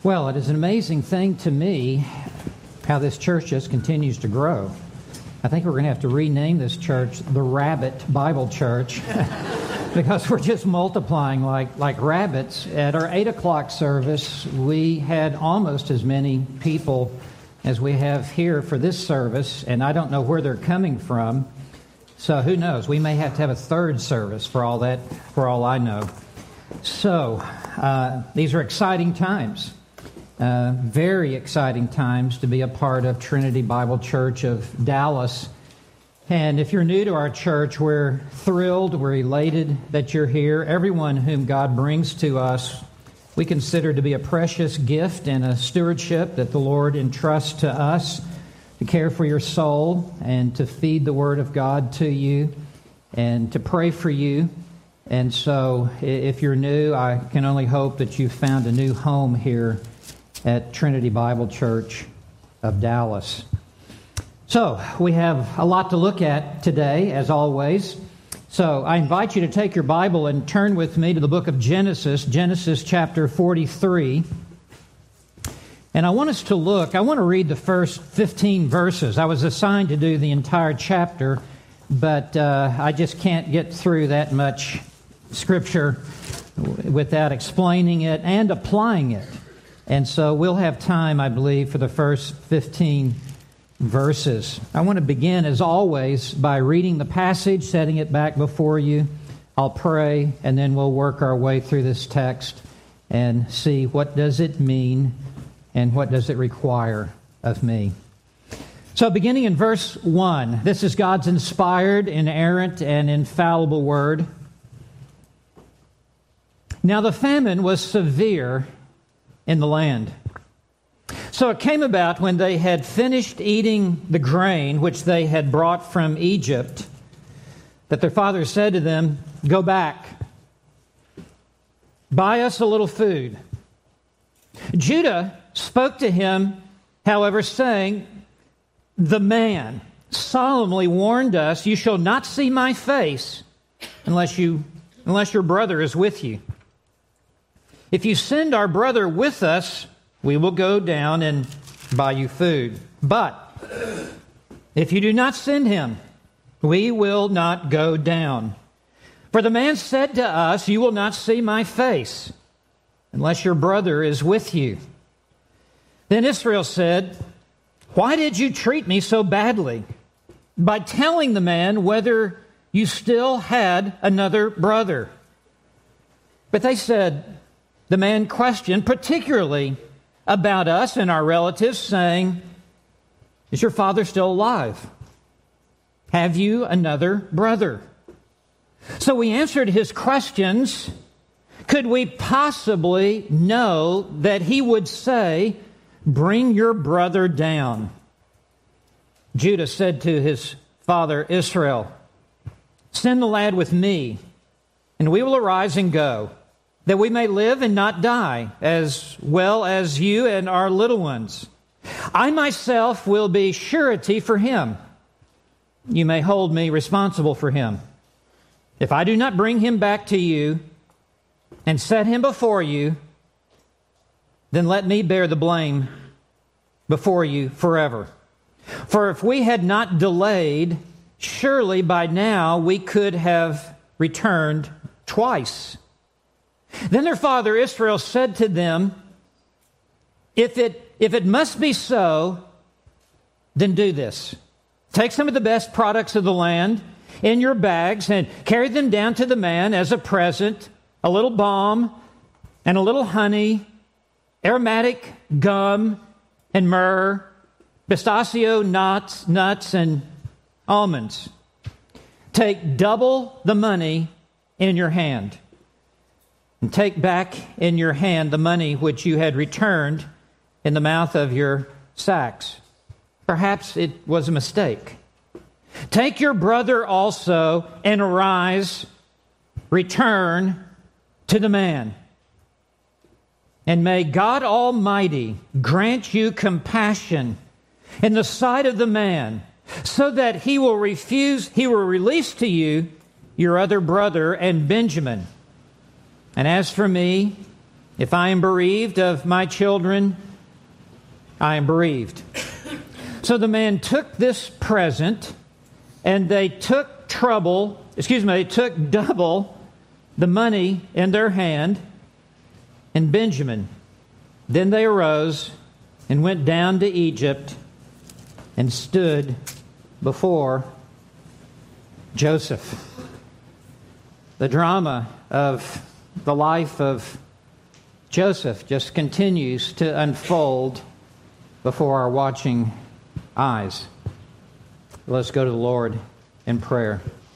Well, it is an amazing thing to me how this church just continues to grow. I think we're going to have to rename this church the Rabbit Bible Church because we're just multiplying like rabbits. At our 8 o'clock service, we had almost as many people as we have here for this service, and I don't know where they're coming from. So who knows? We may have to have a third service for all I know. So these are exciting times. Very exciting times to be a part of Trinity Bible Church of Dallas. And if you're new to our church, we're thrilled, we're elated that you're here. Everyone whom God brings to us, we consider to be a precious gift and a stewardship that the Lord entrusts to us to care for your soul and to feed the Word of God to you and to pray for you. And so if you're new, I can only hope that you've found a new home here at Trinity Bible Church of Dallas. So, we have a lot to look at today, as always. So, I invite you to take your Bible and turn with me to the book of Genesis chapter 43. And I want to read the first 15 verses. I was assigned to do the entire chapter, but I just can't get through that much Scripture without explaining it and applying it. And so we'll have time, I believe, for the first 15 verses. I want to begin, as always, by reading the passage, setting it back before you. I'll pray, and then we'll work our way through this text and see what does it mean and what does it require of me. So beginning in verse 1, this is God's inspired, inerrant, and infallible word. Now the famine was severe in the land. So it came about when they had finished eating the grain which they had brought from Egypt, that their father said to them, "Go back, buy us a little food." Judah spoke to him, however, saying, "The man solemnly warned us, 'You shall not see my face unless your brother is with you. If you send our brother with us, we will go down and buy you food. But if you do not send him, we will not go down. For the man said to us, 'You will not see my face unless your brother is with you.' Then Israel said, 'Why did you treat me so badly by telling the man whether you still had another brother?' But they said, the man questioned particularly about us and our relatives, saying, 'Is your father still alive? Have you another brother?' So we answered his questions. Could we possibly know that he would say, 'Bring your brother down'?" Judah said to his father Israel, "Send the lad with me, and we will arise and go, that we may live and not die, as well as you and our little ones. I myself will be surety for him. You may hold me responsible for him. If I do not bring him back to you and set him before you, then let me bear the blame before you forever. For if we had not delayed, surely by now we could have returned twice." Then their father Israel said to them, If it must be so, then do this. Take some of the best products of the land in your bags and carry them down to the man as a present, a little balm and a little honey, aromatic gum and myrrh, pistachio nuts and almonds. Take double the money in your hand. And take back in your hand the money which you had returned in the mouth of your sacks. Perhaps it was a mistake. Take your brother also and arise, return to the man. And may God Almighty grant you compassion in the sight of the man, so that he will release to you your other brother and Benjamin. And as for me, If I am bereaved of my children, I am bereaved. So the man took this present, and they took double the money in their hand, and Benjamin. Then they arose and went down to Egypt and stood before Joseph. The drama of the life of Joseph just continues to unfold before our watching eyes. Let's go to the Lord in prayer.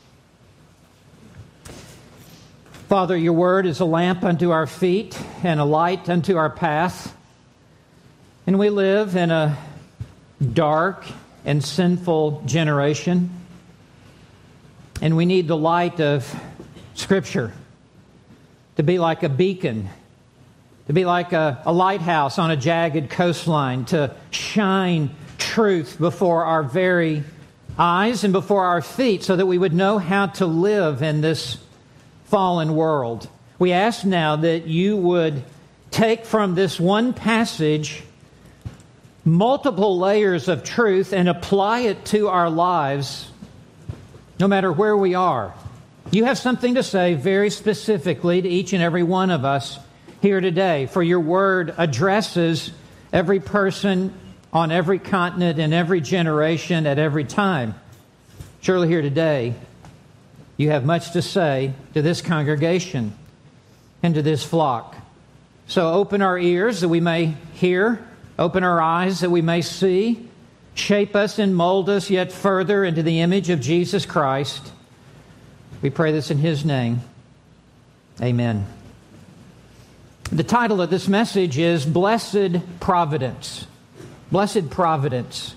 Father, your word is a lamp unto our feet and a light unto our path. And we live in a dark and sinful generation. And we need the light of Scripture to be like a beacon, to be like a lighthouse on a jagged coastline, to shine truth before our very eyes and before our feet so that we would know how to live in this fallen world. We ask now that you would take from this one passage multiple layers of truth and apply it to our lives no matter where we are. You have something to say very specifically to each and every one of us here today, for your word addresses every person on every continent, in every generation, at every time. Surely here today, you have much to say to this congregation and to this flock. So open our ears that we may hear, open our eyes that we may see, shape us and mold us yet further into the image of Jesus Christ. We pray this in His name. Amen. The title of this message is Blessed Providence. Blessed Providence.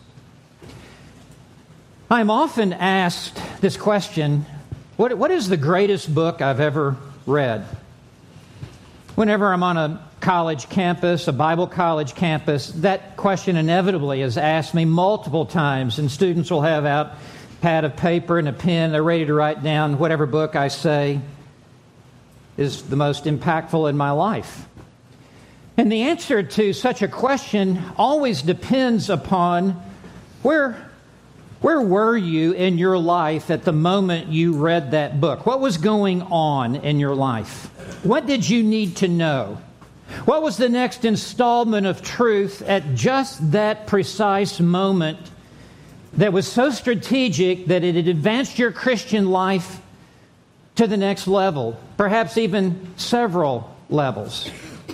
I'm often asked this question, what is the greatest book I've ever read? Whenever I'm on a college campus, a Bible college campus, that question inevitably is asked me multiple times, and students will have out a pad of paper and a pen. They're ready to write down whatever book I say is the most impactful in my life. And the answer to such a question always depends upon where were you in your life at the moment you read that book? What was going on in your life? What did you need to know? What was the next installment of truth at just that precise moment that was so strategic that it had advanced your Christian life to the next level, perhaps even several levels?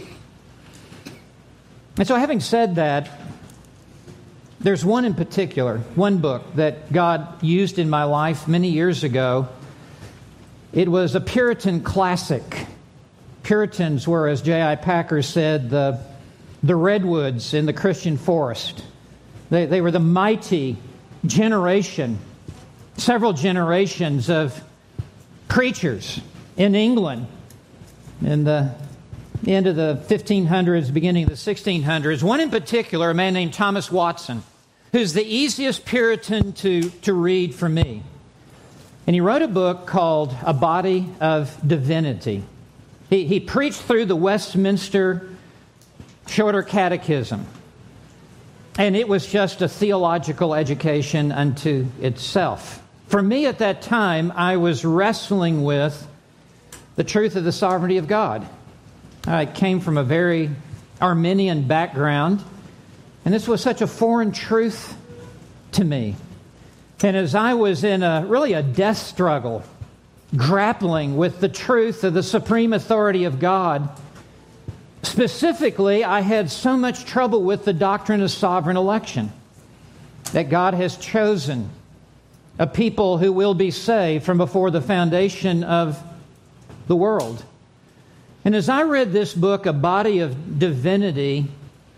And so having said that, there's one in particular, one book that God used in my life many years ago. It was a Puritan classic. Puritans were, as J.I. Packer said, the redwoods in the Christian forest. They were the mighty generation, several generations of preachers in England in the end of the 1500s, beginning of the 1600s. One in particular, a man named Thomas Watson, who's the easiest Puritan to read for me. And he wrote a book called A Body of Divinity. He preached through the Westminster Shorter Catechism. And it was just a theological education unto itself. For me at that time, I was wrestling with the truth of the sovereignty of God. I came from a very Arminian background, and this was such a foreign truth to me. And as I was in a death struggle, grappling with the truth of the supreme authority of God, specifically, I had so much trouble with the doctrine of sovereign election, that God has chosen a people who will be saved from before the foundation of the world. And as I read this book, A Body of Divinity,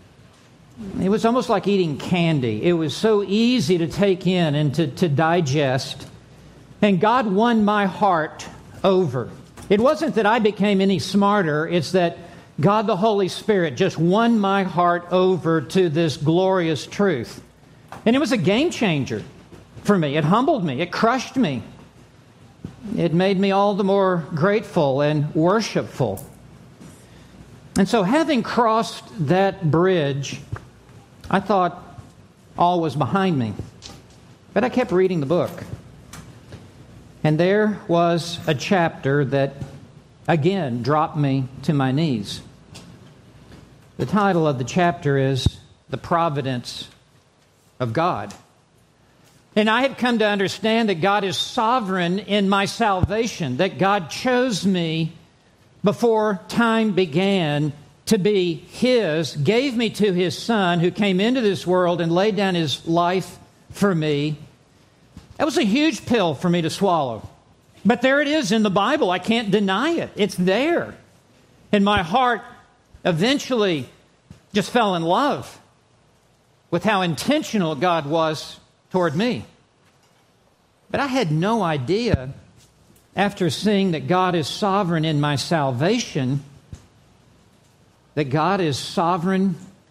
it was almost like eating candy. It was so easy to take in and to digest. And God won my heart over. It wasn't that I became any smarter. It's that God the Holy Spirit just won my heart over to this glorious truth. And it was a game changer for me. It humbled me. It crushed me. It made me all the more grateful and worshipful. And so having crossed that bridge, I thought all was behind me. But I kept reading the book. And there was a chapter that, again, dropped me to my knees. The title of the chapter is The Providence of God. And I had come to understand that God is sovereign in my salvation, that God chose me before time began to be His, gave me to His Son who came into this world and laid down His life for me. That was a huge pill for me to swallow. But there it is in the Bible. I can't deny it. It's there. And my heart eventually just fell in love with how intentional God was toward me. But I had no idea, after seeing that God is sovereign in my salvation, that God is sovereign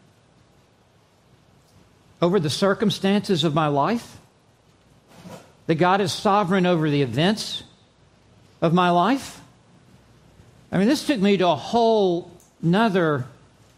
over the circumstances of my life, that God is sovereign over the events of my life. I mean, this took me to a whole nother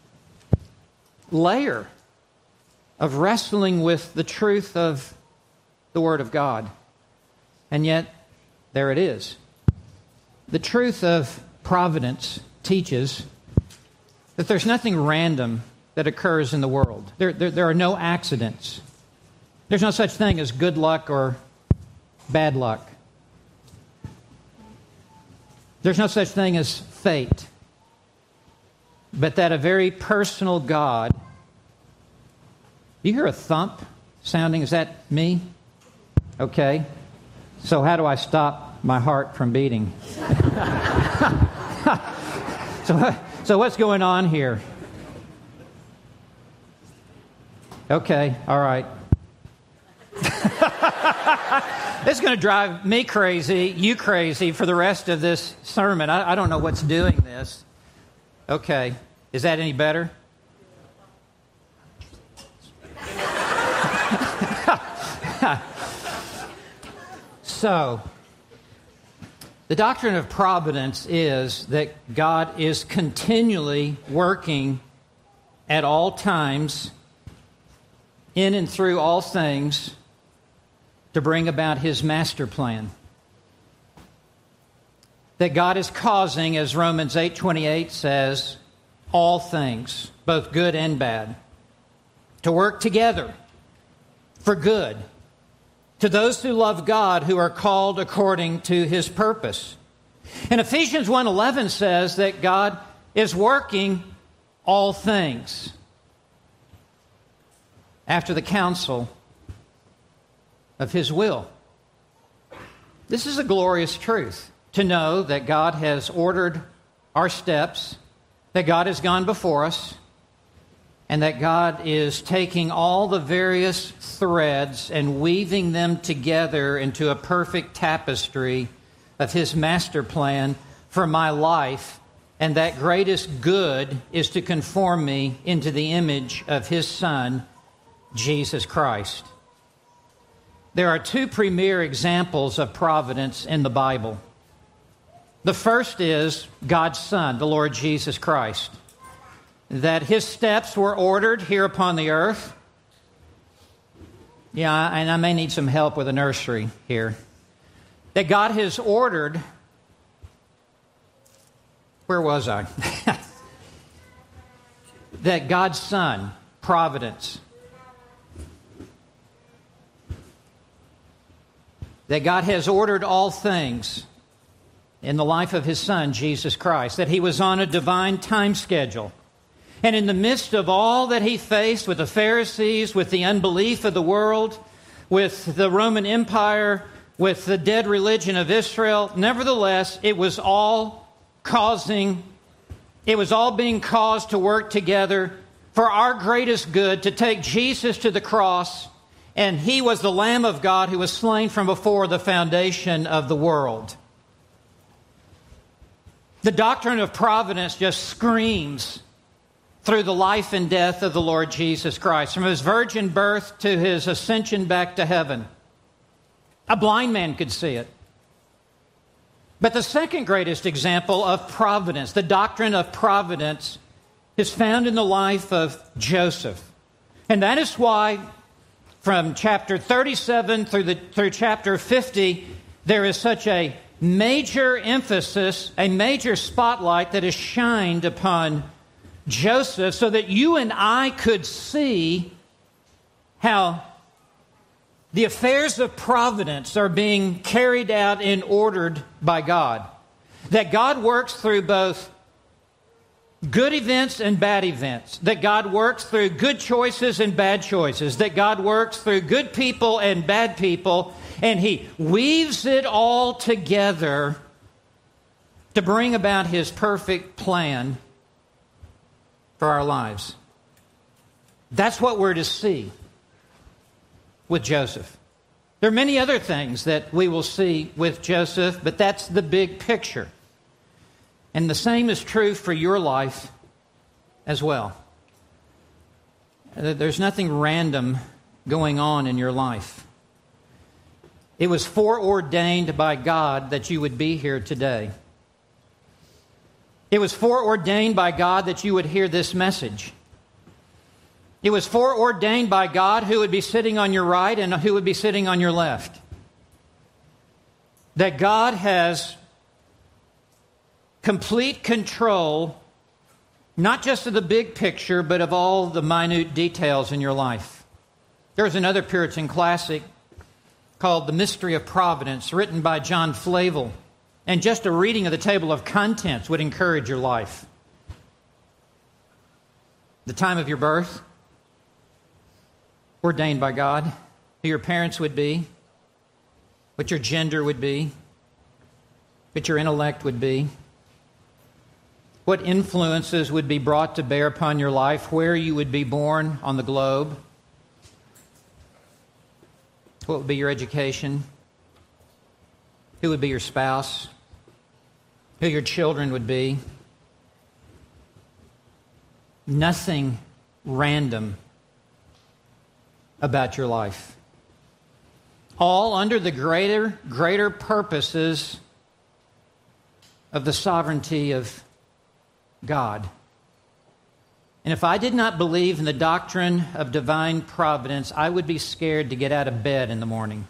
layer of wrestling with the truth of the Word of God. And yet, there it is. The truth of providence teaches that there's nothing random that occurs in the world. There are no accidents. There's no such thing as good luck or bad luck. There's no such thing as fate. But that a very personal God. You hear a thump sounding? Is that me? Okay. So how do I stop my heart from beating? So what's going on here? Okay, all right. This is going to drive me crazy, you crazy for the rest of this sermon. I don't know what's doing this. Okay, is that any better? So, the doctrine of providence is that God is continually working at all times, in and through all things, to bring about His master plan. That God is causing, as Romans 8:28 says, all things, both good and bad, to work together for good to those who love God, who are called according to His purpose. And Ephesians 1:11 says that God is working all things after the counsel of His will. This is a glorious truth, to know that God has ordered our steps, that God has gone before us, and that God is taking all the various threads and weaving them together into a perfect tapestry of His master plan for my life. And that greatest good is to conform me into the image of His Son, Jesus Christ. There are two premier examples of providence in the Bible. The first is God's Son, the Lord Jesus Christ. That His steps were ordered here upon the earth. Yeah, and I may need some help with a nursery here. That God has ordered... Where was I? That God's Son, providence. That God has ordered all things in the life of His Son, Jesus Christ. That He was on a divine time schedule. And in the midst of all that He faced with the Pharisees, with the unbelief of the world, with the Roman Empire, with the dead religion of Israel, nevertheless, it was all being caused to work together for our greatest good, to take Jesus to the cross, and He was the Lamb of God who was slain from before the foundation of the world. The doctrine of providence just screams through the life and death of the Lord Jesus Christ, from His virgin birth to His ascension back to heaven. A blind man could see it. But the second greatest example of providence, the doctrine of providence, is found in the life of Joseph. And that is why from chapter 37 through chapter 50, there is such a major emphasis, a major spotlight that is shined upon Joseph so that you and I could see how the affairs of providence are being carried out and ordered by God. That God works through both good events and bad events. That God works through good choices and bad choices. That God works through good people and bad people. And He weaves it all together to bring about His perfect plan for our lives. That's what we're to see with Joseph. There are many other things that we will see with Joseph, but that's the big picture. And the same is true for your life as well. There's nothing random going on in your life. It was foreordained by God that you would be here today. It was foreordained by God that you would hear this message. It was foreordained by God who would be sitting on your right and who would be sitting on your left. That God has complete control, not just of the big picture, but of all the minute details in your life. There's another Puritan classic called The Mystery of Providence, written by John Flavel. And just a reading of the table of contents would encourage your life. The time of your birth, ordained by God, who your parents would be, what your gender would be, what your intellect would be, what influences would be brought to bear upon your life, where you would be born on the globe, what would be your education, who would be your spouse, who your children would be. Nothing random about your life. All under the greater purposes of the sovereignty of God. And if I did not believe in the doctrine of divine providence, I would be scared to get out of bed in the morning.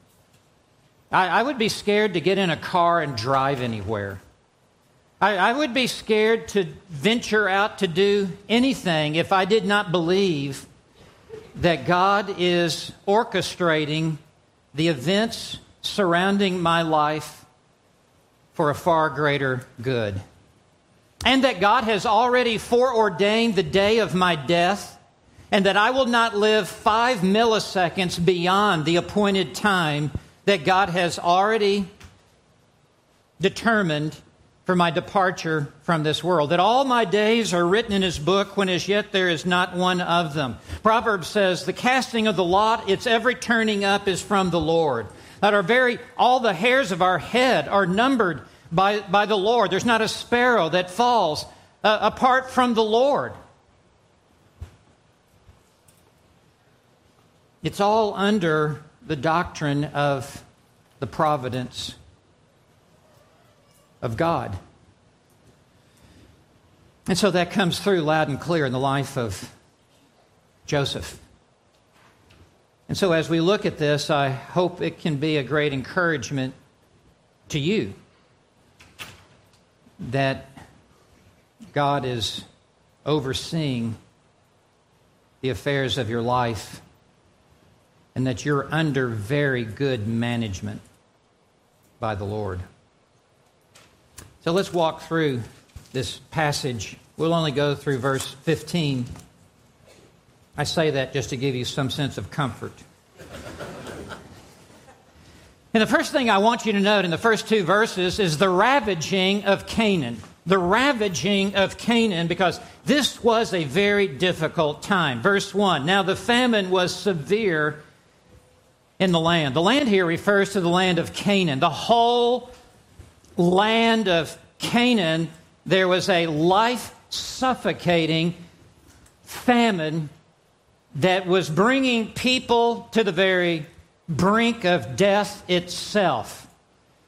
I would be scared to get in a car and drive anywhere. I would be scared to venture out to do anything if I did not believe that God is orchestrating the events surrounding my life for a far greater good. And that God has already foreordained the day of my death, and that I will not live 5 milliseconds beyond the appointed time that God has already determined for my departure from this world. That all my days are written in His book, when as yet there is not one of them. Proverbs says, the casting of the lot, its every turning up is from the Lord. That all the hairs of our head are numbered by the Lord. There's not a sparrow that falls apart from the Lord. It's all under the doctrine of the providence of God. And so that comes through loud and clear in the life of Joseph. And so as we look at this, I hope it can be a great encouragement to you that God is overseeing the affairs of your life and that you're under very good management by the Lord. So let's walk through this passage. We'll only go through verse 15. I say that just to give you some sense of comfort. And the first thing I want you to note in the first 2 verses is the ravaging of Canaan. The ravaging of Canaan, because this was a very difficult time. Verse 1, now the famine was severe in the land. The land here refers to the land of Canaan. The whole land of Canaan, there was a life-suffocating famine that was bringing people to the very brink of death itself.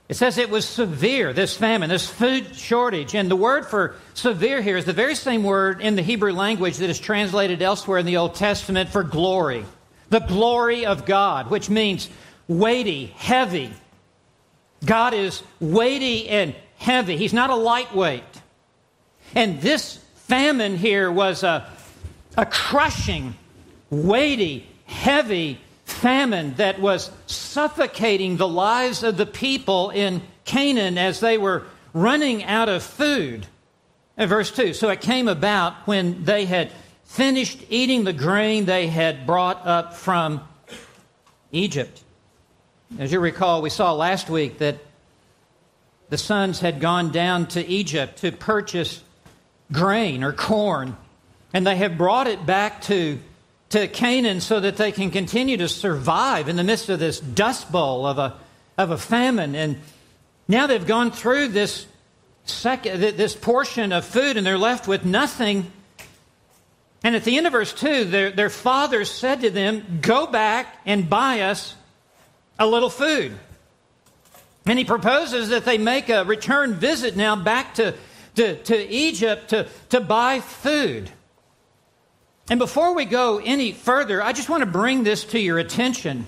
It says it was severe, this famine, this food shortage. And the word for severe here is the very same word in the Hebrew language that is translated elsewhere in the Old Testament for glory. The glory of God, which means weighty, heavy. God is weighty and heavy. He's not a lightweight. And this famine here was a crushing, weighty, heavy famine that was suffocating the lives of the people in Canaan as they were running out of food. In verse 2, so it came about when they had finished eating the grain they had brought up from Egypt. As you recall, we saw last week that the sons had gone down to Egypt to purchase grain or corn, and they have brought it back to Canaan so that they can continue to survive in the midst of this dust bowl of a famine. And now they've gone through this portion of food, and they're left with nothing. And at the end of verse 2, their father said to them, "Go back and buy us a little food." And he proposes that they make a return visit now back to Egypt to buy food. And before we go any further, I just want to bring this to your attention,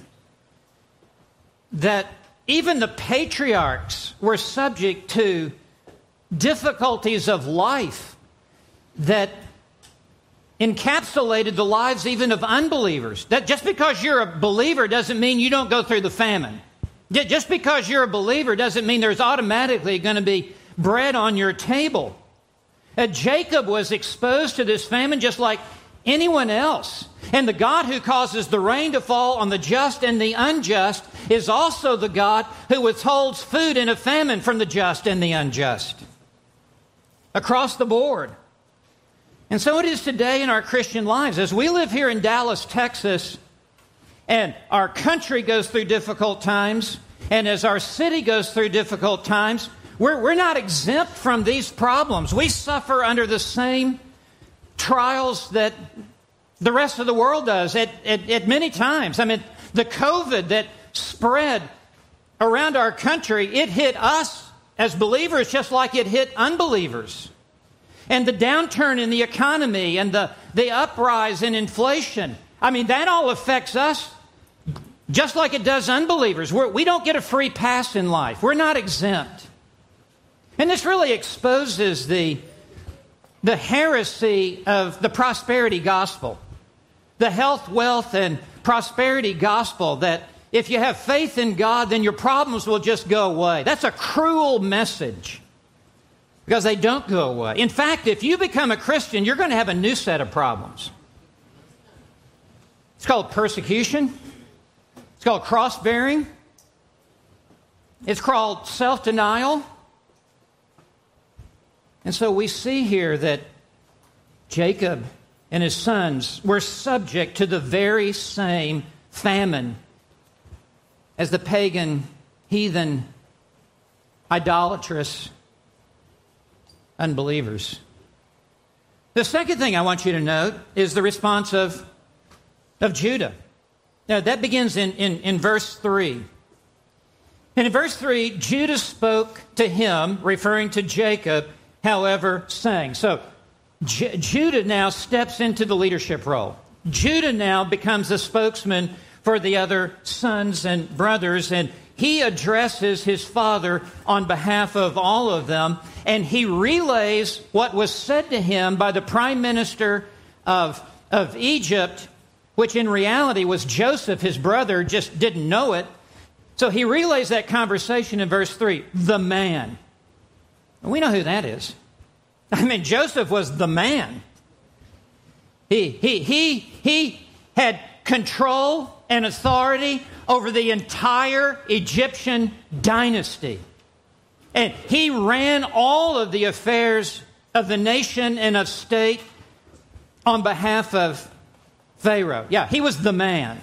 that even the patriarchs were subject to difficulties of life that encapsulated the lives even of unbelievers. That just because you're a believer doesn't mean you don't go through the famine. Just because you're a believer doesn't mean there's automatically going to be bread on your table. Jacob was exposed to this famine just like anyone else. And the God who causes the rain to fall on the just and the unjust is also the God who withholds food in a famine from the just and the unjust. Across the board. And so it is today in our Christian lives. As we live here in Dallas, Texas, and our country goes through difficult times, and as our city goes through difficult times, we're not exempt from these problems. We suffer under the same trials that the rest of the world does at many times. I mean, the COVID that spread around our country, it hit us as believers just like it hit unbelievers. And the downturn in the economy and the uprise in inflation, I mean, that all affects us just like it does unbelievers. We don't get a free pass in life. We're not exempt. And this really exposes the heresy of the prosperity gospel, the health, wealth, and prosperity gospel, that if you have faith in God, then your problems will just go away. That's a cruel message because they don't go away. In fact, if you become a Christian, you're going to have a new set of problems. It's called persecution. It's called cross-bearing. It's called self-denial. And so we see here that Jacob and his sons were subject to the very same famine as the pagan, heathen, idolatrous unbelievers. The second thing I want you to note is the response of Judah. Now, that begins in verse 3. And in verse 3, Judah spoke to him, referring to Jacob, however, saying. So, Judah now steps into the leadership role. Judah now becomes the spokesman for the other sons and brothers, and he addresses his father on behalf of all of them, and he relays what was said to him by the prime minister of Egypt, which in reality was Joseph, his brother, just didn't know it. So he relays that conversation in verse 3, the man. We know who that is. I mean, Joseph was the man. He had control and authority over the entire Egyptian dynasty. And he ran all of the affairs of the nation and of state on behalf of Pharaoh. Yeah, he was the man.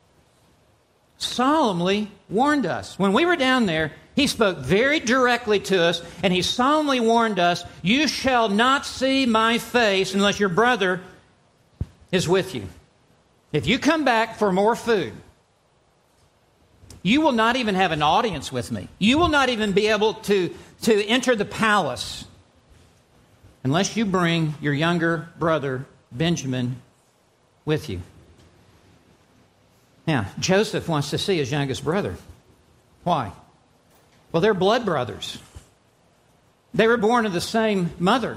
Solemnly warned us. When we were down there, he spoke very directly to us, and he solemnly warned us, you shall not see my face unless your brother is with you. If you come back for more food, you will not even have an audience with me. You will not even be able to enter the palace unless you bring your younger brother, Benjamin, with you. Now, Joseph wants to see his youngest brother. Why? Well, they're blood brothers. They were born of the same mother.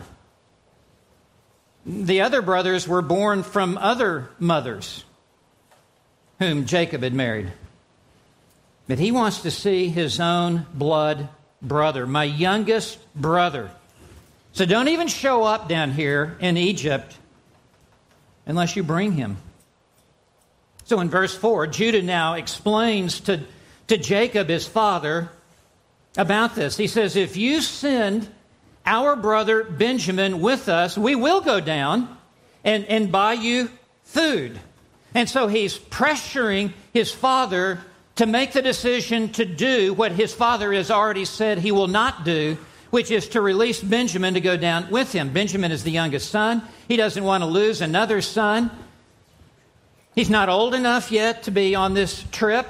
The other brothers were born from other mothers whom Jacob had married. But he wants to see his own blood brother, my youngest brother. So don't even show up down here in Egypt unless you bring him. So in verse 4, Judah now explains to Jacob, his father, about this. He says, if you send our brother Benjamin with us, we will go down and buy you food. And so he's pressuring his father to make the decision to do what his father has already said he will not do, which is to release Benjamin to go down with him. Benjamin is the youngest son. He doesn't want to lose another son. He's not old enough yet to be on this trip.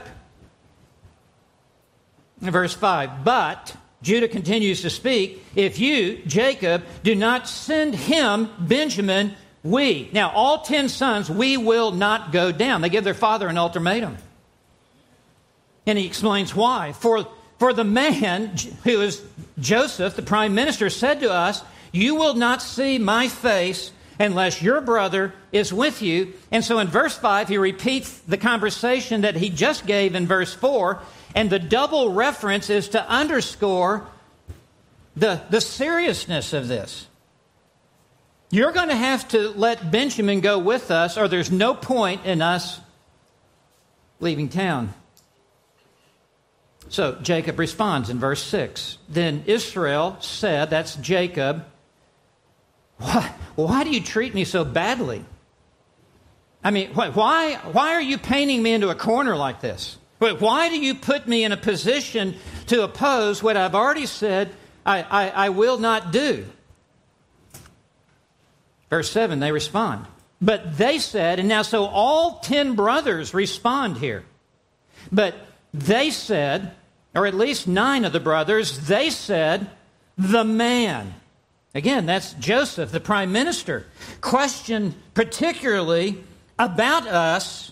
Verse 5, but Judah continues to speak, if you, Jacob, do not send him, Benjamin, we. Now, all 10 sons, we will not go down. They give their father an ultimatum. And he explains why. For the man who is Joseph, the prime minister, said to us, you will not see my face unless your brother is with you. And so in verse 5, he repeats the conversation that he just gave in verse 4. And the double reference is to underscore the seriousness of this. You're going to have to let Benjamin go with us, or there's no point in us leaving town. So Jacob responds in verse 6. Then Israel said, that's Jacob, why do you treat me so badly? I mean, why are you painting me into a corner like this? Why do you put me in a position to oppose what I've already said I will not do? Verse 7, they respond. But they said, and now so all 10 brothers respond here. But they said, or at least 9 of the brothers, they said, the man. Again, that's Joseph, the prime minister, questioned particularly about us,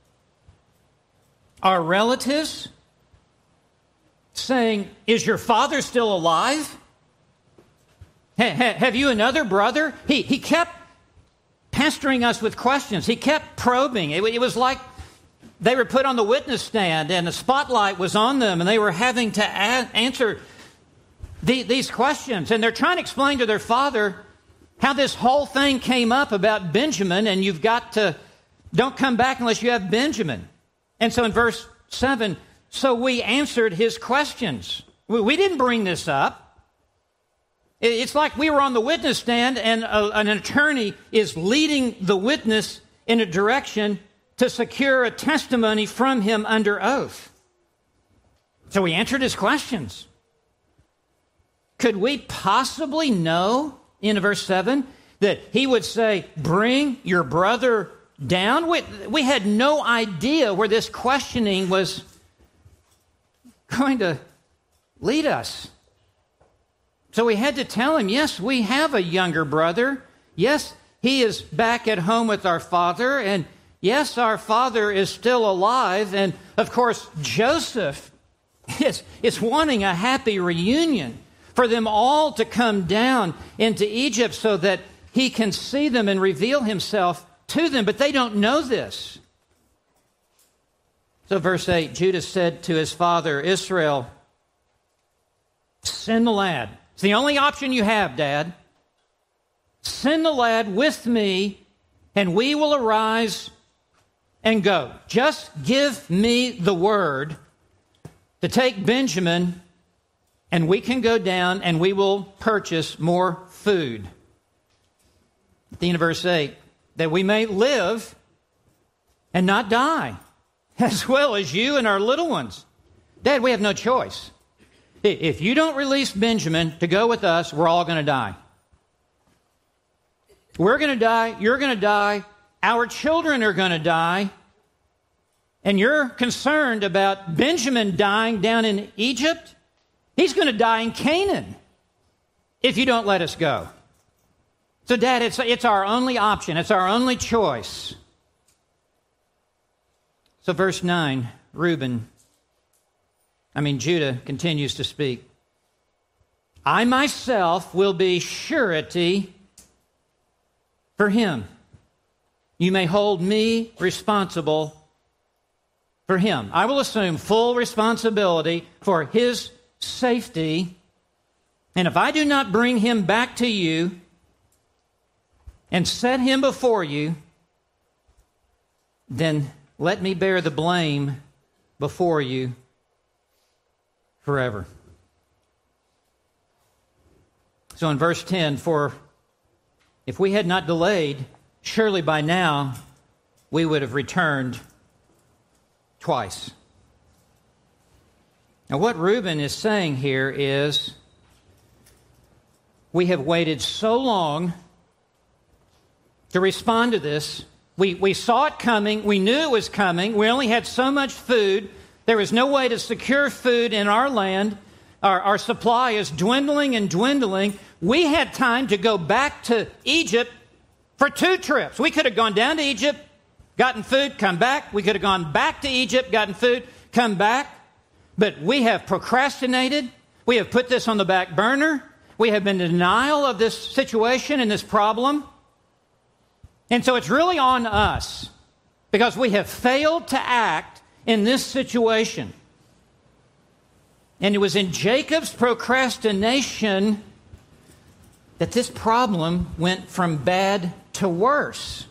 our relatives, saying, is your father still alive? Have you another brother? He kept pestering us with questions. He kept probing. It was like they were put on the witness stand and the spotlight was on them and they were having to answer these questions. And they're trying to explain to their father how this whole thing came up about Benjamin, and you've got to, don't come back unless you have Benjamin. And so in verse 7, so we answered his questions. We didn't bring this up. It's like we were on the witness stand and an attorney is leading the witness in a direction to secure a testimony from him under oath. So we answered his questions. Could we possibly know, in verse 7, that he would say, bring your brother down? We had no idea where this questioning was going to lead us. So we had to tell him, yes, we have a younger brother. Yes, he is back at home with our father. And yes, our father is still alive. And of course, Joseph is wanting a happy reunion for them all to come down into Egypt so that he can see them and reveal himself to them. But they don't know this. So verse 8, Judah said to his father Israel, send the lad. It's the only option you have, Dad. Send the lad with me, and we will arise and go. Just give me the word to take Benjamin, and we can go down and we will purchase more food. At the end of verse 8, that we may live and not die, as well as you and our little ones. Dad, we have no choice. If you don't release Benjamin to go with us, we're all going to die. We're going to die. You're going to die. Our children are going to die. and you're concerned about Benjamin dying down in Egypt, he's going to die in Canaan if you don't let us go. So, Dad, it's our only option. It's our only choice. So verse 9, Judah continues to speak. I myself will be surety for him. You may hold me responsible for him. I will assume full responsibility for his safety. And if I do not bring him back to you and set him before you, then let me bear the blame before you forever. So in verse 10, for if we had not delayed, surely by now we would have returned twice. Now what Reuben is saying here is, we have waited so long to respond to this. We saw it coming. We knew it was coming. We only had so much food. There was no way to secure food in our land. Our supply is dwindling and dwindling. We had time to go back to Egypt for 2 trips. We could have gone down to Egypt, gotten food, come back. We could have gone back to Egypt, gotten food, come back. But we have procrastinated. We have put this on the back burner. We have been in denial of this situation and this problem. And so it's really on us because we have failed to act in this situation. And it was in Jacob's procrastination that this problem went from bad to worse.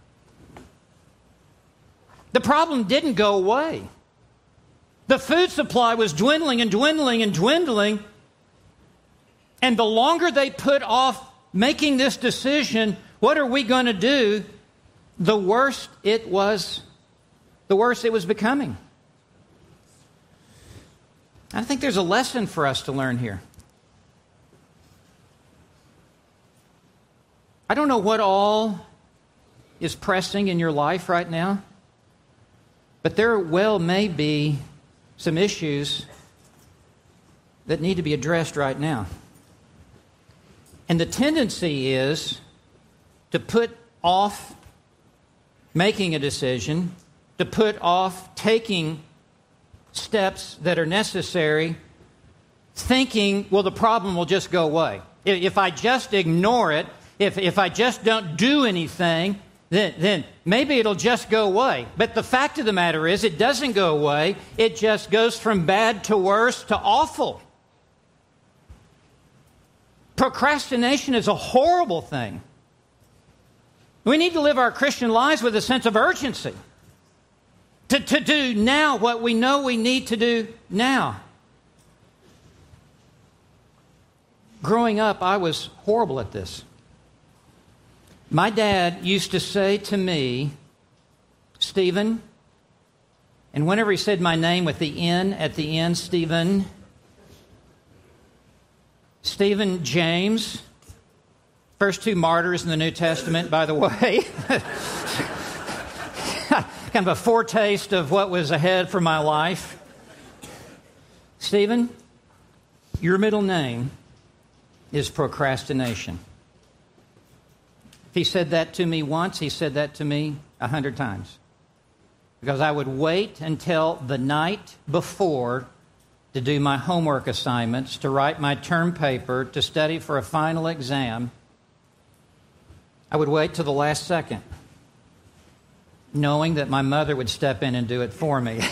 The problem didn't go away. The food supply was dwindling and dwindling and dwindling. And the longer they put off making this decision, what are we going to do? The worse it was becoming. I think there's a lesson for us to learn here. I don't know what all is pressing in your life right now, but there well may be some issues that need to be addressed right now. And the tendency is to put off making a decision, to put off taking steps that are necessary, thinking, well, the problem will just go away. If I just ignore it, if I just don't do anything, then maybe it'll just go away. But the fact of the matter is, it doesn't go away. It just goes from bad to worse to awful. Procrastination is a horrible thing. We need to live our Christian lives with a sense of urgency. To do now what we know we need to do now. Growing up, I was horrible at this. My dad used to say to me, Stephen, and whenever he said my name with the N at the end, Stephen James, first 2 martyrs in the New Testament, by the way. Kind of a foretaste of what was ahead for my life. Stephen, your middle name is procrastination. If he said that to me once, he said that to me 100 times. Because I would wait until the night before to do my homework assignments, to write my term paper, to study for a final exam. I would wait till the last second, knowing that my mother would step in and do it for me.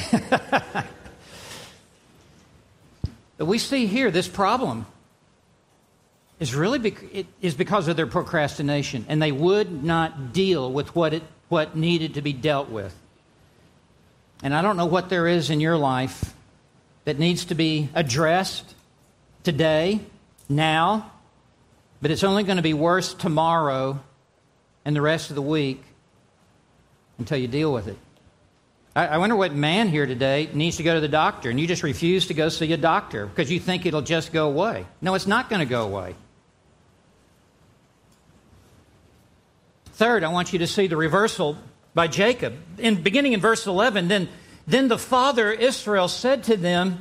But we see here this problem is really because of their procrastination, and they would not deal with what needed to be dealt with. And I don't know what there is in your life that needs to be addressed today, now, but it's only going to be worse tomorrow and the rest of the week until you deal with it. I wonder what man here today needs to go to the doctor, and you just refuse to go see a doctor because you think it'll just go away. No, it's not going to go away. Third, I want you to see the reversal by Jacob. Beginning in verse 11, then Then the father Israel said to them,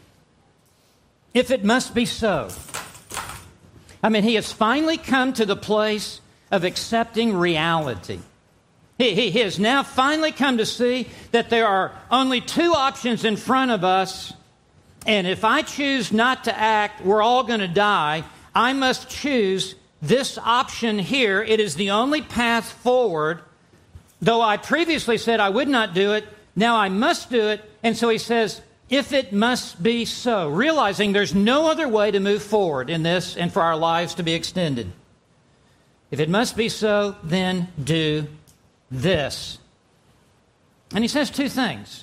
if it must be so. I mean, he has finally come to the place of accepting reality. He has now finally come to see that there are only two options in front of us, and if I choose not to act, we're all going to die. I must choose this option here. It is the only path forward. Though I previously said I would not do it, now I must do it. And so he says, if it must be so, realizing there's no other way to move forward in this and for our lives to be extended. If it must be so, then do this. And he says two things.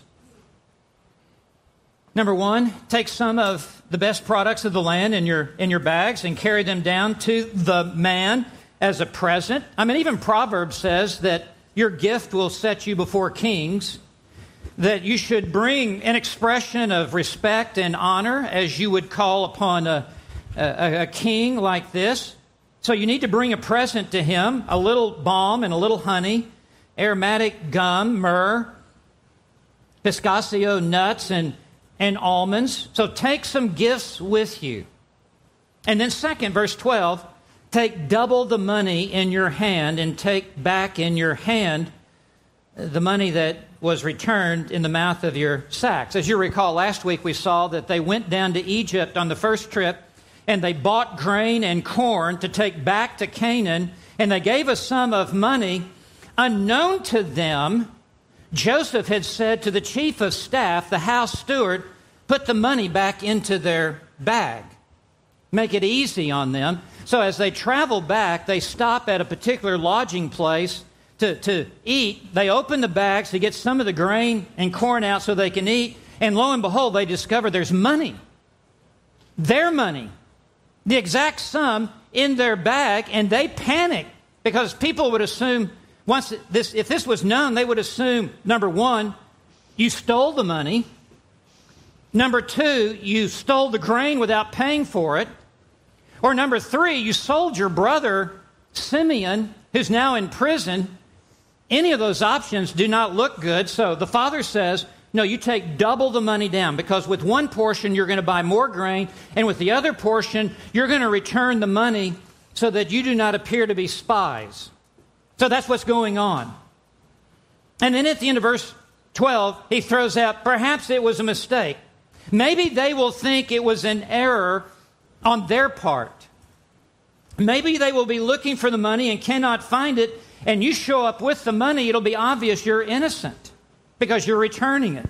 Number one, take some of the best products of the land in your bags and carry them down to the man as a present. I mean, even Proverbs says that your gift will set you before kings, that you should bring an expression of respect and honor as you would call upon a king like this. So you need to bring a present to him, a little balm and a little honey, aromatic gum, myrrh, pistachio nuts, and almonds. So take some gifts with you. And then second, verse 12, take double the money in your hand and take back in your hand the money that was returned in the mouth of your sacks. As you recall, last week we saw that they went down to Egypt on the first trip and they bought grain and corn to take back to Canaan, and they gave a sum of money. Unknown to them, Joseph had said to the chief of staff, the house steward, put the money back into their bag. Make it easy on them. So as they travel back, they stop at a particular lodging place to eat. They open the bags to get some of the grain and corn out so they can eat. And lo and behold, they discover there's money. Their money. The exact sum in their bag. And they panic because people would assume, if this was known, they would assume, number one, you stole the money. Number two, you stole the grain without paying for it. Or number three, you sold your brother, Simeon, who's now in prison. Any of those options do not look good. So the father says, no, you take double the money down, because with one portion you're going to buy more grain, and with the other portion you're going to return the money so that you do not appear to be spies. So that's what's going on. And then at the end of verse 12, he throws out, perhaps it was a mistake. Maybe they will think it was an error on their part. Maybe they will be looking for the money and cannot find it, and you show up with the money, it'll be obvious you're innocent because you're returning it.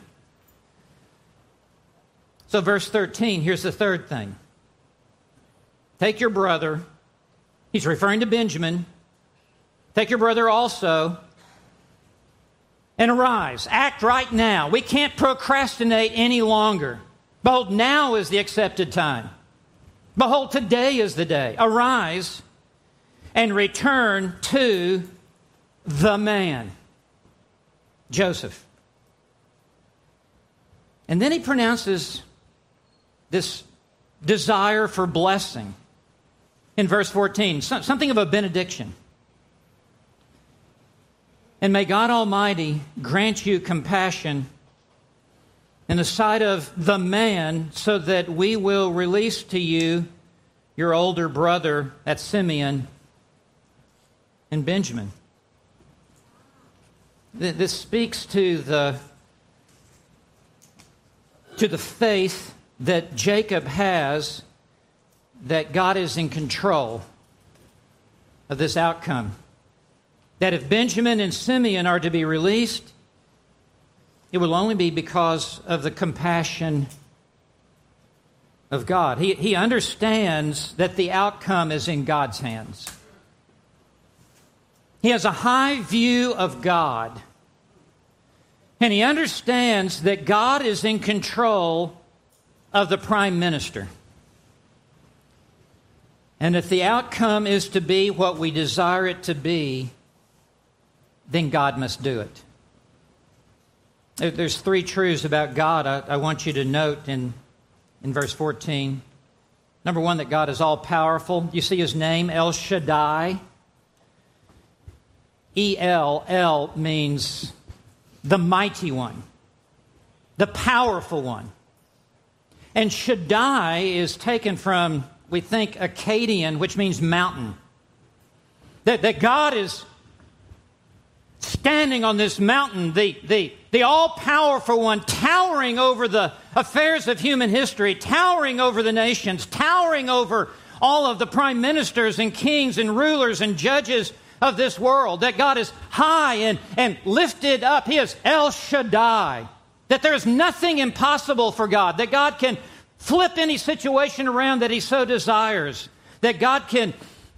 So verse 13, here's the third thing. Take your brother, he's referring to Benjamin, take your brother also, and arise. Act right now. We can't procrastinate any longer. Behold, now is the accepted time. Behold, today is the day. Arise and return to the man, Joseph. And then he pronounces this desire for blessing in verse 14, something of a benediction. And may God Almighty grant you compassion in the sight of the man, so that we will release to you your older brother, that's Simeon, and Benjamin. This speaks to the faith that Jacob has that God is in control of this outcome. That if Benjamin and Simeon are to be released, it will only be because of the compassion of God. He understands that the outcome is in God's hands. He has a high view of God. And he understands that God is in control of the prime minister. And if the outcome is to be what we desire it to be, then God must do it. There's three truths about God I want you to note in verse 14. Number one, that God is all-powerful. You see his name, El Shaddai. E-L means the mighty one. the powerful one. And Shaddai is taken from, we think, Akkadian, which means mountain. That God is standing on this mountain, the all-powerful one, towering over the affairs of human history, towering over the nations, towering over all of the prime ministers and kings and rulers and judges of this world. That God is high and lifted up. He is El Shaddai. That there is nothing impossible for God. That God can flip any situation around that He so desires. That God can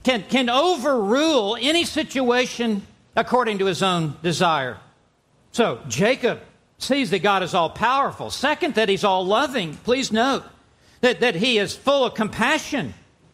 overrule any situation according to His own desire. So Jacob sees that God is all-powerful. Second, that He's all-loving. Please note that He is full of compassion.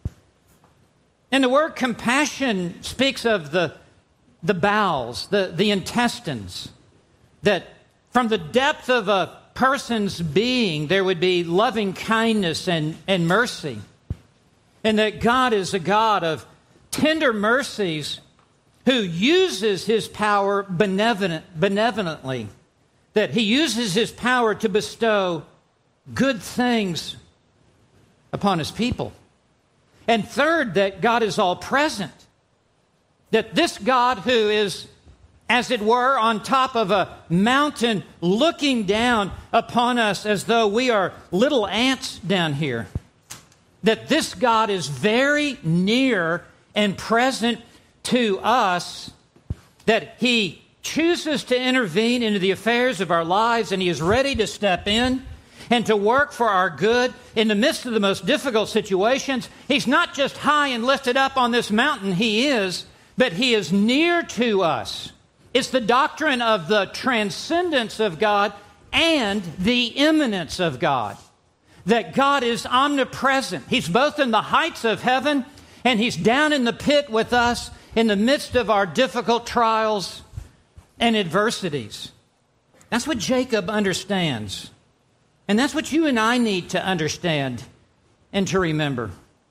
And the word compassion speaks of the bowels, the intestines. That from the depth of a person's being, there would be loving kindness and mercy. And that God is a God of tender mercies who uses His power benevolently. That He uses His power to bestow good things upon His people. And third, that God is all present. That this God who is, as it were, on top of a mountain looking down upon us as though we are little ants down here. That this God is very near and present to us, that He chooses to intervene into the affairs of our lives, and He is ready to step in and to work for our good in the midst of the most difficult situations. He's not just high and lifted up on this mountain, He is, but He is near to us. It's the doctrine of the transcendence of God and the immanence of God. That God is omnipresent. He's both in the heights of heaven and He's down in the pit with us in the midst of our difficult trials and adversities. That's what Jacob understands. And that's what you and I need to understand and to remember.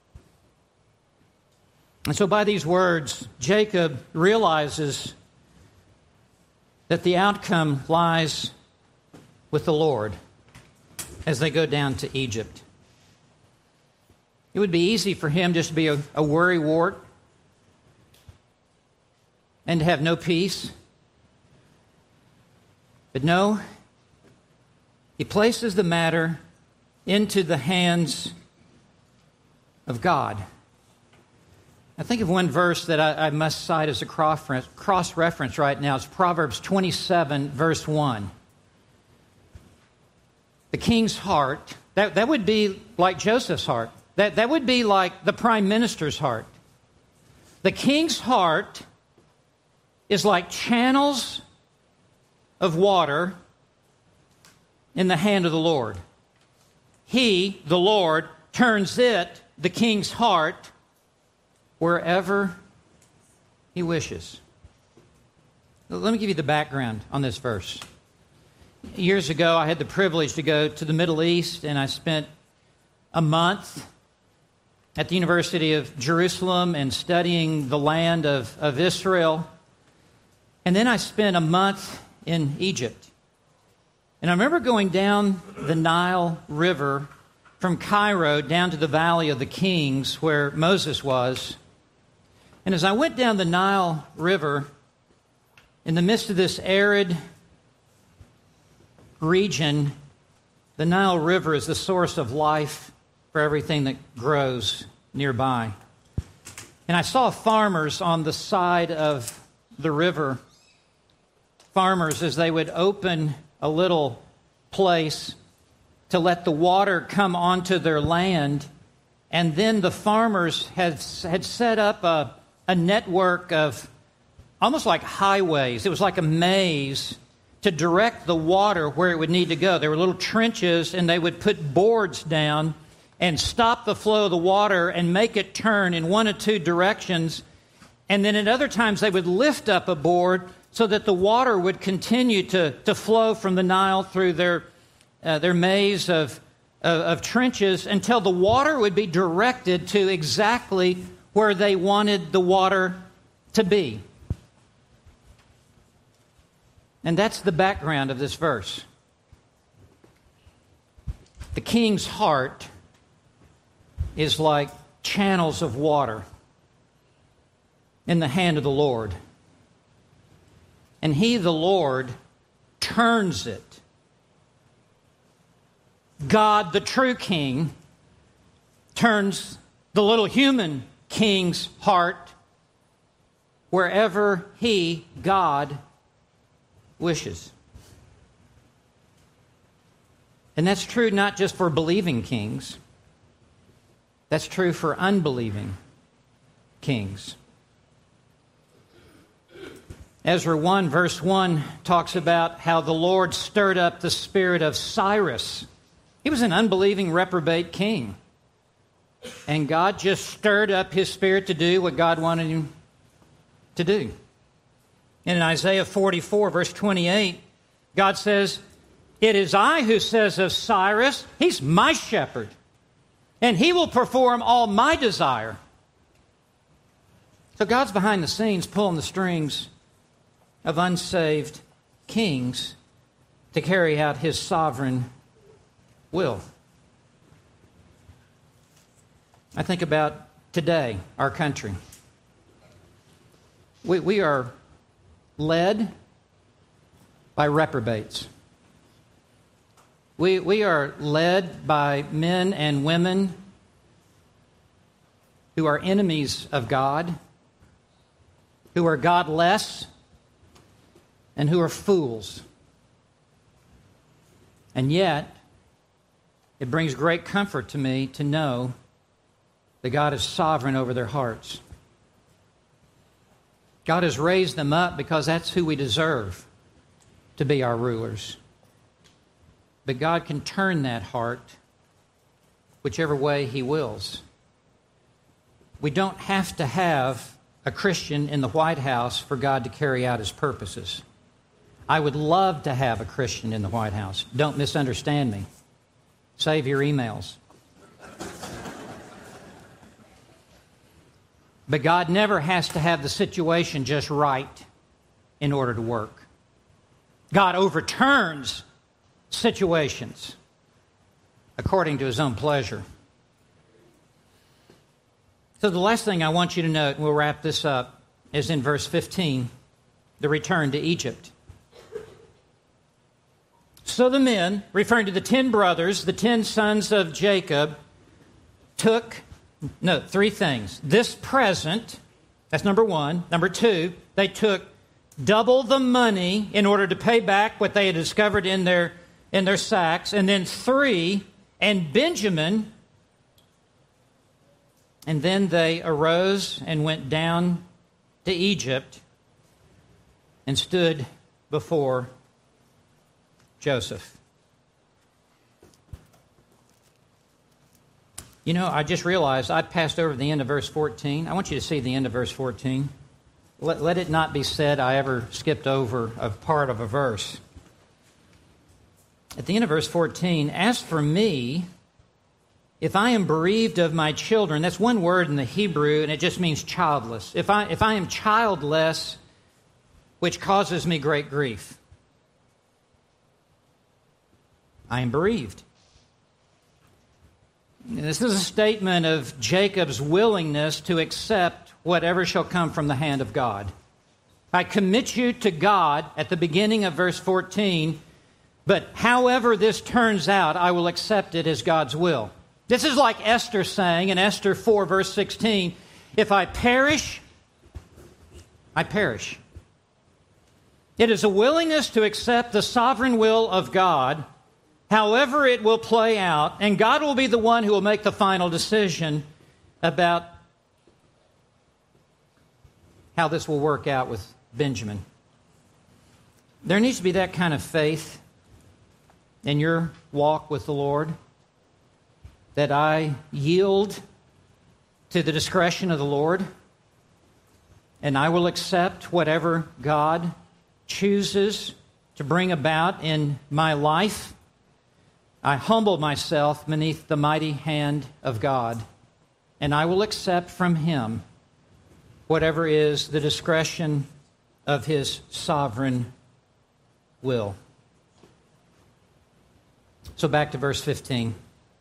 And so by these words, Jacob realizes that the outcome lies with the Lord as they go down to Egypt. It would be easy for him just to be a worrywart and to have no peace. But no, he places the matter into the hands of God. I think of one verse that I must cite as a cross-reference right now. It's Proverbs 27, verse 1. The king's heart, that would be like Joseph's heart. That would be like the prime minister's heart. The king's heart is like channels of water in the hand of the Lord. He, the Lord, turns it, the king's heart, wherever He wishes. Let me give you the background on this verse. Years ago, I had the privilege to go to the Middle East, and I spent a month at the University of Jerusalem and studying the land of Israel. And then I spent a month in Egypt. And I remember going down the Nile River from Cairo down to the Valley of the Kings where Moses was. And as I went down the Nile River, in the midst of this arid region, the Nile River is the source of life for everything that grows nearby. And I saw farmers on the side of the river, farmers as they would open a little place to let the water come onto their land. And then the farmers had set up a network of almost like highways. It was like a maze to direct the water where it would need to go. There were little trenches, and they would put boards down and stop the flow of the water and make it turn in one or two directions. And then at other times they would lift up a board so that the water would continue to flow from the Nile through their maze of trenches until the water would be directed to exactly where they wanted the water to be. And that's the background of this verse. king's heart is like channels of water in the hand of the Lord. And He, the Lord, turns it. God, the true king, turns the little human king's heart wherever He, God, wishes. And that's true not just for believing kings. That's true for unbelieving kings. Ezra 1 verse 1 talks about how the Lord stirred up the spirit of Cyrus. He was an unbelieving, reprobate king. And God just stirred up his spirit to do what God wanted him to do. And in Isaiah 44 verse 28, God says, "It is I who says of Cyrus, he's my shepherd, and he will perform all my desire." So God's behind the scenes pulling the strings of unsaved kings to carry out His sovereign will. I think about today, our country. We are led by reprobates. We are led by men and women who are enemies of God, who are godless, and who are fools. And yet, it brings great comfort to me to know that God is sovereign over their hearts. God has raised them up because that's who we deserve to be our rulers. But God can turn that heart whichever way He wills. We don't have to have a Christian in the White House for God to carry out His purposes. I would love to have a Christian in the White House. Don't misunderstand me. Save your emails. But God never has to have the situation just right in order to work. God overturns situations according to His own pleasure. So the last thing I want you to note, and we'll wrap this up, is in verse 15, the return to Egypt. So the men, referring to the 10 brothers, the 10 sons of Jacob, took, three things. This present, that's number one. Number two, they took double the money in order to pay back what they had discovered in their sacks. And then 3, and Benjamin. And then they arose and went down to Egypt and stood before Joseph. You know, I just realized I passed over the end of verse 14. I want you to see the end of verse 14. Let it not be said I ever skipped over a part of a verse. At the end of verse 14, as for me, if I am bereaved of my children, that's one word in the Hebrew, and it just means childless. If I am childless, which causes me great grief, I am bereaved. This is a statement of Jacob's willingness to accept whatever shall come from the hand of God. I commit you to God at the beginning of verse 14, but however this turns out, I will accept it as God's will. This is like Esther saying in Esther 4, verse 16, if I perish, I perish. It is a willingness to accept the sovereign will of God, however it will play out, and God will be the one who will make the final decision about how this will work out with Benjamin. There needs to be that kind of faith in your walk with the Lord, that I yield to the discretion of the Lord, and I will accept whatever God chooses to bring about in my life. I humble myself beneath the mighty hand of God, and I will accept from Him whatever is the discretion of His sovereign will. So back to verse 15.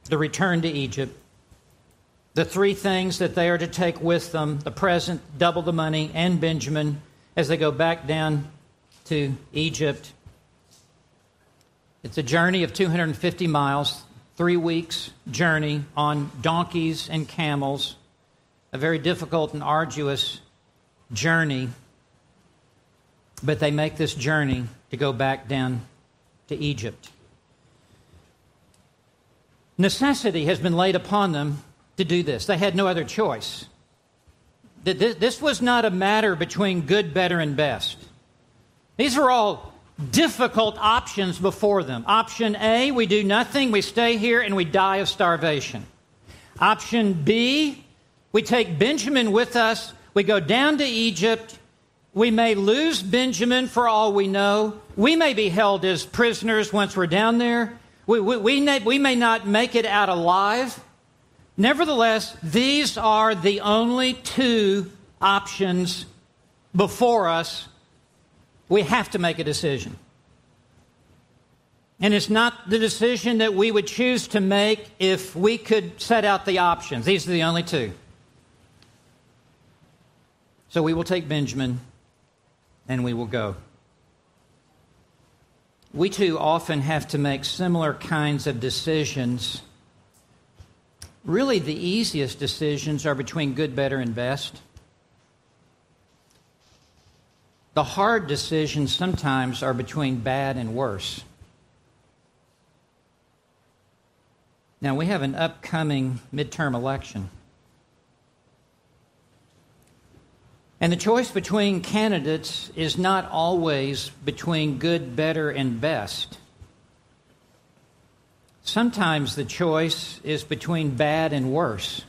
the return to Egypt, the three things that they are to take with them, the present, double the money, and Benjamin, as they go back down to Egypt. It's a journey of 250 miles, 3 weeks journey on donkeys and camels, a very difficult and arduous journey. But they make this journey to go back down to Egypt. Necessity has been laid upon them to do this. They had no other choice. This was not a matter between good, better, and best. These are all difficult options before them. Option A, we do nothing, we stay here, and we die of starvation. Option B, we take Benjamin with us, we go down to Egypt, we may lose Benjamin for all we know, we may be held as prisoners once we're down there, we may not make it out alive. Nevertheless, these are the only two options before us. We have to make a decision. And it's not the decision that we would choose to make if we could set out the options. These are the only two. So we will take Benjamin and we will go. We too often have to make similar kinds of decisions. Really, the easiest decisions are between good, better, and best. The hard decisions sometimes are between bad and worse. Now, we have an upcoming midterm election. And the choice between candidates is not always between good, better, and best. Sometimes the choice is between bad and worse.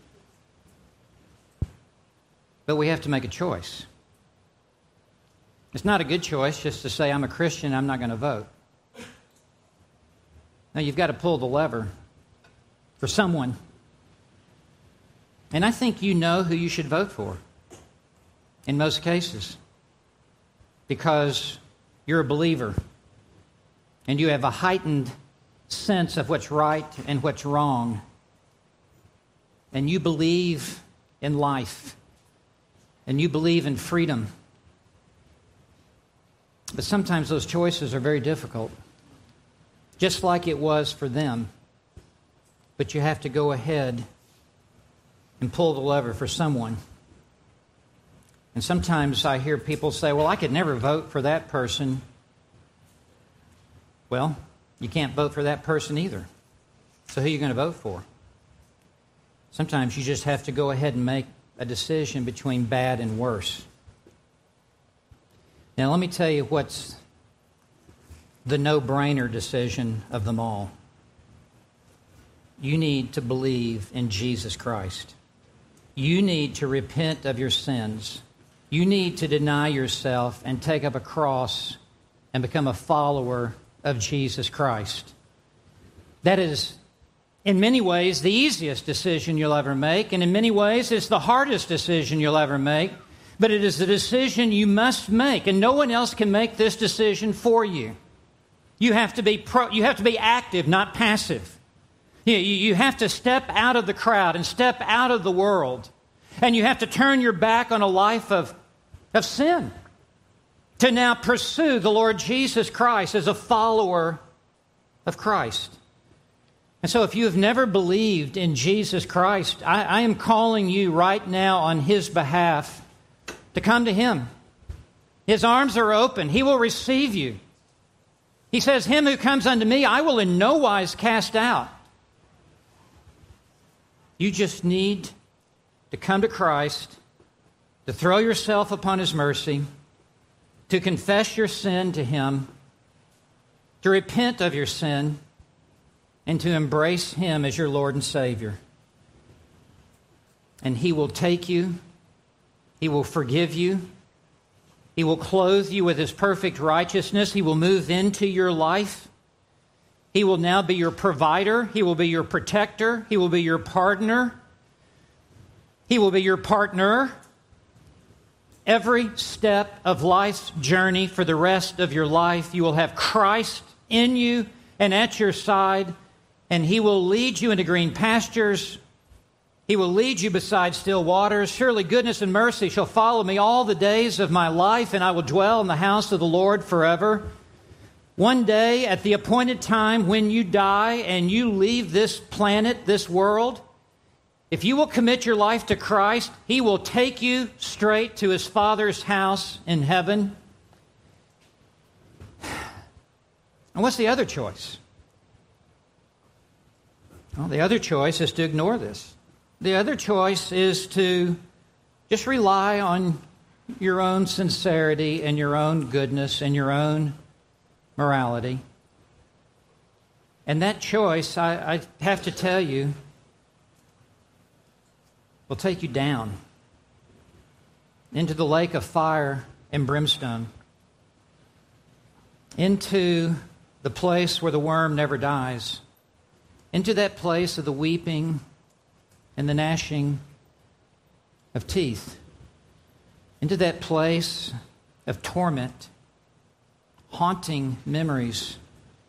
But we have to make a choice. It's not a good choice just to say, I'm a Christian, I'm not going to vote. Now, you've got to pull the lever for someone. And I think you know who you should vote for in most cases because you're a believer and you have a heightened sense of what's right and what's wrong. And you believe in life and you believe in freedom. But sometimes those choices are very difficult, just like it was for them. But you have to go ahead and pull the lever for someone. And sometimes I hear people say, well, I could never vote for that person. Well, you can't vote for that person either. So who are you going to vote for? Sometimes you just have to go ahead and make a decision between bad and worse. Now, let me tell you what's the no-brainer decision of them all. You need to believe in Jesus Christ. You need to repent of your sins. You need to deny yourself and take up a cross and become a follower of Jesus Christ. That is, in many ways, the easiest decision you'll ever make, and in many ways, it's the hardest decision you'll ever make. But it is a decision you must make, and no one else can make this decision for you. You have to be active, not passive. You have to step out of the crowd and step out of the world, and you have to turn your back on a life of sin to now pursue the Lord Jesus Christ as a follower of Christ. And so if you have never believed in Jesus Christ, I am calling you right now on His behalf to come to Him. His arms are open. He will receive you. He says, him who comes unto me, I will in no wise cast out. You just need to come to Christ, to throw yourself upon His mercy, to confess your sin to Him, to repent of your sin, and to embrace Him as your Lord and Savior. And He will take you. He will forgive you. He will clothe you with His perfect righteousness. He will move into your life. He will now be your provider. He will be your protector. He will be your partner. He will be your partner. Every step of life's journey for the rest of your life, you will have Christ in you and at your side, And he will lead you into green pastures. He will lead you beside still waters. Surely goodness and mercy shall follow me all the days of my life, and I will dwell in the house of the Lord forever. One day, at the appointed time, when you die and you leave this planet, this world, if you will commit your life to Christ, He will take you straight to His Father's house in heaven. And what's the other choice? Well, the other choice is to ignore this. The other choice is to just rely on your own sincerity and your own goodness and your own morality. And that choice, I have to tell you, will take you down into the lake of fire and brimstone, into the place where the worm never dies, into that place of the weeping and the gnashing of teeth, into that place of torment, haunting memories,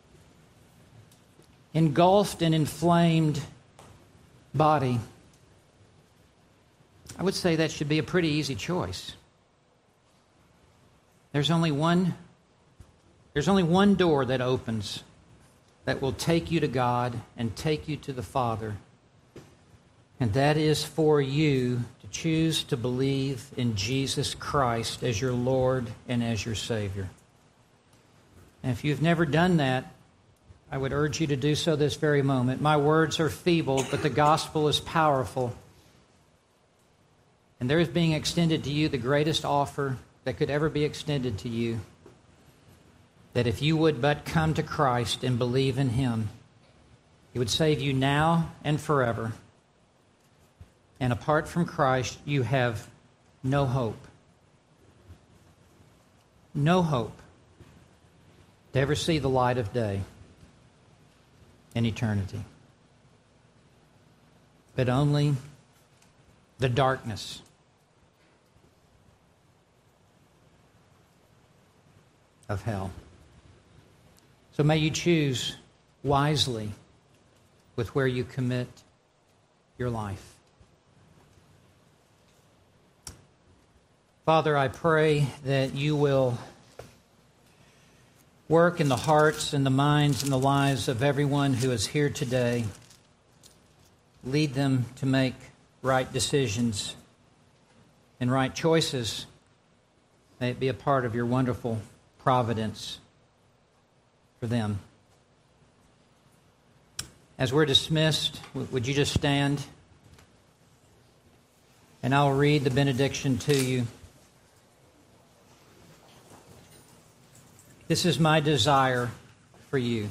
engulfed and inflamed body. I would say that should be a pretty easy choice. There's only one door that opens that will take you to God and take you to the Father. And that is for you to choose to believe in Jesus Christ as your Lord and as your Savior. And if you've never done that, I would urge you to do so this very moment. My words are feeble, but the gospel is powerful. And there is being extended to you the greatest offer that could ever be extended to you. That if you would but come to Christ and believe in Him, He would save you now and forever. And apart from Christ, you have no hope. No hope to ever see the light of day in eternity. But only the darkness of hell. So may you choose wisely with where you commit your life. Father, I pray that you will work in the hearts and the minds and the lives of everyone who is here today. Lead them to make right decisions and right choices. May it be a part of your wonderful providence for them. As we're dismissed, would you just stand? And I'll read the benediction to you. This is my desire for you.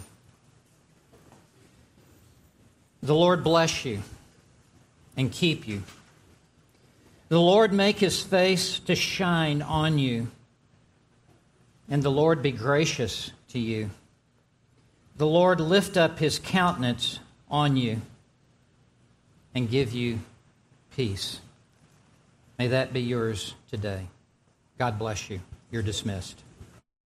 The Lord bless you and keep you. The Lord make His face to shine on you, and the Lord be gracious to you. The Lord lift up His countenance on you and give you peace. May that be yours today. God bless you. You're dismissed.